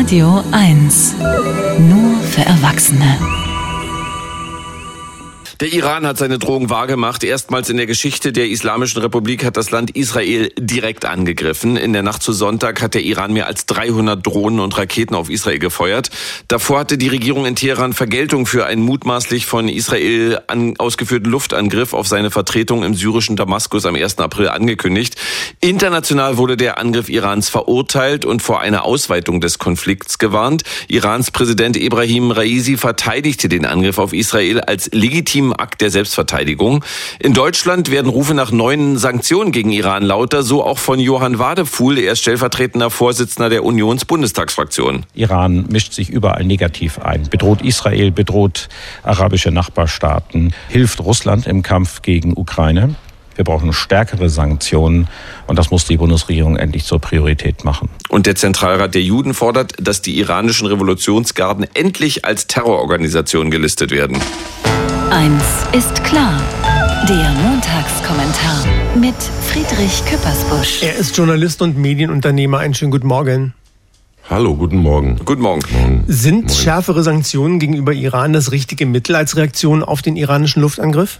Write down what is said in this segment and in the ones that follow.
Radio 1. Nur für Erwachsene. Der Iran hat seine Drohung wahrgemacht. Erstmals in der Geschichte der Islamischen Republik hat das Land Israel direkt angegriffen. In der Nacht zu Sonntag hat der Iran mehr als 300 Drohnen und Raketen auf Israel gefeuert. Davor hatte die Regierung in Teheran Vergeltung für einen mutmaßlich von Israel ausgeführten Luftangriff auf seine Vertretung im syrischen Damaskus am 1. April angekündigt. International wurde der Angriff Irans verurteilt und vor einer Ausweitung des Konflikts gewarnt. Irans Präsident Ebrahim Raisi verteidigte den Angriff auf Israel als legitimen Akt der Selbstverteidigung. In Deutschland werden Rufe nach neuen Sanktionen gegen Iran lauter, so auch von Johann Wadefuhl, er ist stellvertretender Vorsitzender der Unionsbundestagsfraktion. Iran mischt sich überall negativ ein, bedroht Israel, bedroht arabische Nachbarstaaten, hilft Russland im Kampf gegen Ukraine. Wir brauchen stärkere Sanktionen und das muss die Bundesregierung endlich zur Priorität machen. Und der Zentralrat der Juden fordert, dass die iranischen Revolutionsgarden endlich als Terrororganisation gelistet werden. Eins ist klar. Der Montagskommentar mit Friedrich Küppersbusch. Er ist Journalist und Medienunternehmer. Einen schönen guten Morgen. Hallo, guten Morgen. Guten Morgen. Sind schärfere Sanktionen gegenüber Iran das richtige Mittel als Reaktion auf den iranischen Luftangriff?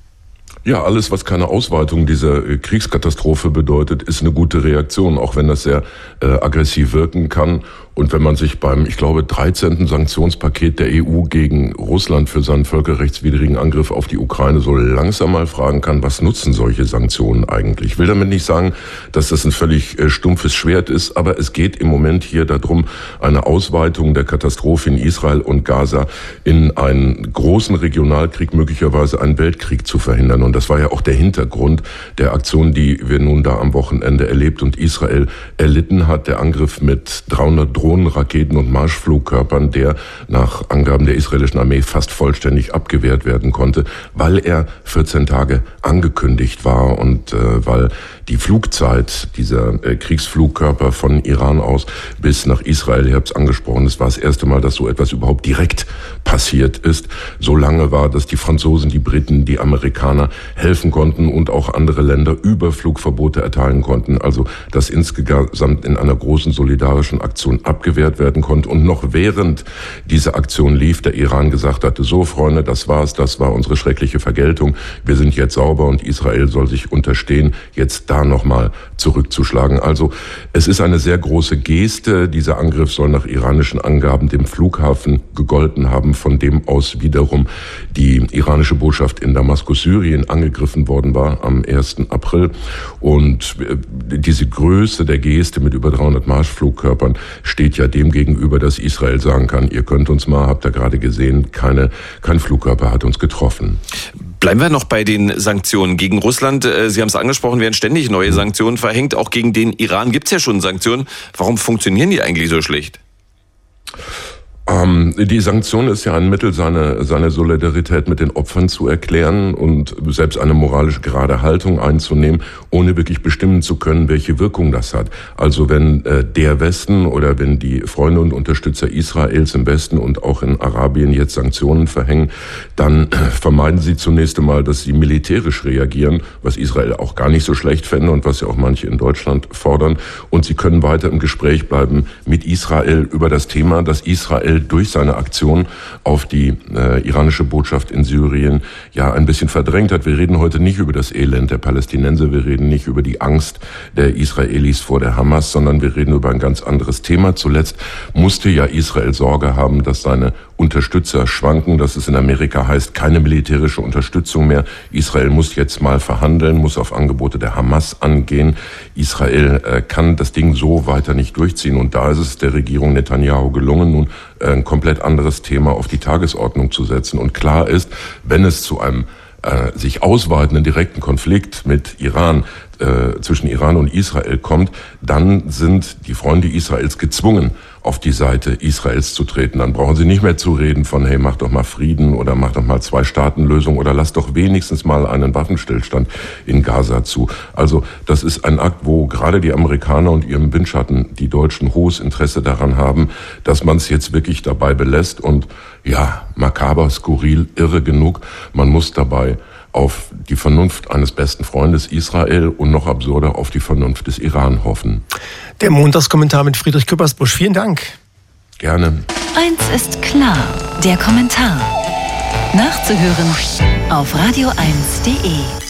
Ja, alles, was keine Ausweitung dieser Kriegskatastrophe bedeutet, ist eine gute Reaktion, auch wenn das sehr aggressiv wirken kann. Und wenn man sich beim, ich glaube, 13. Sanktionspaket der EU gegen Russland für seinen völkerrechtswidrigen Angriff auf die Ukraine so langsam mal fragen kann, was nutzen solche Sanktionen eigentlich? Ich will damit nicht sagen, dass das ein völlig stumpfes Schwert ist, aber es geht im Moment hier darum, eine Ausweitung der Katastrophe in Israel und Gaza in einen großen Regionalkrieg, möglicherweise einen Weltkrieg zu verhindern. Und das war ja auch der Hintergrund der Aktion, die wir nun da am Wochenende erlebt und Israel erlitten hat. Der Angriff mit 300 Drohnen, Raketen und Marschflugkörpern, der nach Angaben der israelischen Armee fast vollständig abgewehrt werden konnte, weil er 14 Tage angekündigt war und weil die Flugzeit dieser Kriegsflugkörper von Iran aus bis nach Israel, ihr habt es angesprochen, es war das erste Mal, dass so etwas überhaupt direkt passiert ist. So lange war, dass die Franzosen, die Briten, die Amerikaner helfen konnten und auch andere Länder Überflugverbote erteilen konnten. Also dass insgesamt in einer großen solidarischen Aktion abgewehrt werden konnte. Und noch während diese Aktion lief, der Iran gesagt hatte, so Freunde, das war's, das war unsere schreckliche Vergeltung. Wir sind jetzt sauber und Israel soll sich unterstehen, jetzt da nochmal zurückzuschlagen. Also es ist eine sehr große Geste. Dieser Angriff soll nach iranischen Angaben dem Flughafen gegolten haben, von dem aus wiederum die iranische Botschaft in Damaskus, Syrien, angegriffen worden war am 1. April. Und diese Größe der Geste mit über 300 Marschflugkörpern steht ja dem gegenüber, dass Israel sagen kann, ihr könnt uns mal, habt ihr gerade gesehen, kein Flugkörper hat uns getroffen. Bleiben wir noch bei den Sanktionen gegen Russland. Sie haben es angesprochen, werden ständig neue Sanktionen verhängt. Auch gegen den Iran gibt es ja schon Sanktionen. Warum funktionieren die eigentlich so schlecht? Die Sanktion ist ja ein Mittel, seine Solidarität mit den Opfern zu erklären und selbst eine moralisch gerade Haltung einzunehmen, ohne wirklich bestimmen zu können, welche Wirkung das hat. Also wenn der Westen oder wenn die Freunde und Unterstützer Israels im Westen und auch in Arabien jetzt Sanktionen verhängen, dann vermeiden sie zunächst einmal, dass sie militärisch reagieren, was Israel auch gar nicht so schlecht fände und was ja auch manche in Deutschland fordern. Und sie können weiter im Gespräch bleiben mit Israel über das Thema, dass Israel durch seine Aktion auf die iranische Botschaft in Syrien ja ein bisschen verdrängt hat. Wir reden heute nicht über das Elend der Palästinenser, wir reden nicht über die Angst der Israelis vor der Hamas, sondern wir reden über ein ganz anderes Thema. Zuletzt musste ja Israel Sorge haben, dass seine Unterstützer schwanken, dass es in Amerika heißt, keine militärische Unterstützung mehr. Israel muss jetzt mal verhandeln, muss auf Angebote der Hamas angehen. Israel kann das Ding so weiter nicht durchziehen. Und da ist es der Regierung Netanyahu gelungen, nun ein komplett anderes Thema auf die Tagesordnung zu setzen. Und klar ist, wenn es zu einem sich ausweitenden direkten Konflikt mit Iran, zwischen Iran und Israel kommt, dann sind die Freunde Israels gezwungen, auf die Seite Israels zu treten. Dann brauchen sie nicht mehr zu reden von, hey, mach doch mal Frieden oder mach doch mal 2-Staaten-Lösung oder lass doch wenigstens mal einen Waffenstillstand in Gaza zu. Also das ist ein Akt, wo gerade die Amerikaner und ihrem Windschatten, die Deutschen, hohes Interesse daran haben, dass man es jetzt wirklich dabei belässt. Und ja, makaber, skurril, irre genug, man muss dabei auf die Vernunft eines besten Freundes Israel und noch absurder auf die Vernunft des Iran hoffen. Der Montagskommentar mit Friedrich Küppersbusch. Vielen Dank. Gerne. Eins ist klar, der Kommentar. Nachzuhören auf radio1.de.